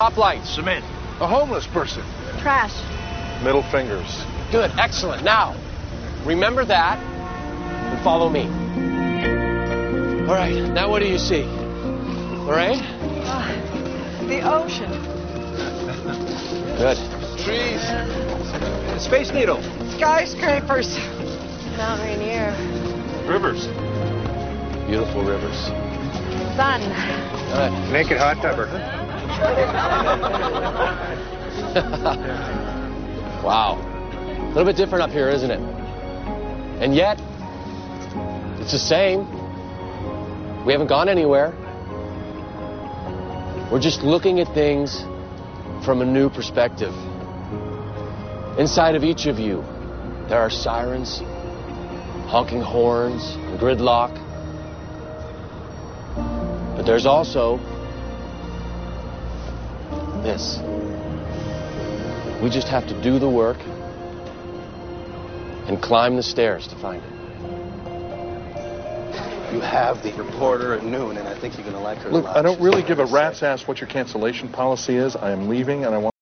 Stoplight. Cement. A homeless person. Trash. Middle fingers. Good, excellent. Now, remember that and follow me. All right, now what do you see? All right? The ocean. Good. Trees. Space Needle. Skyscrapers. Mount Rainier. Rivers. Beautiful rivers. Sun. All right. Naked hot tubber. Wow. A little bit different up here, isn't it? And yet, it's the same. We haven't gone anywhere. We're just looking at things from a new perspective. Inside of each of you, there are sirens, honking horns, and gridlock. But there's also this. We just have to do the work and climb the stairs to find it. You have the reporter at noon, and I think you're going to like her. Look, I don't really give a rat's ass what your cancellation policy is. I am leaving, and I want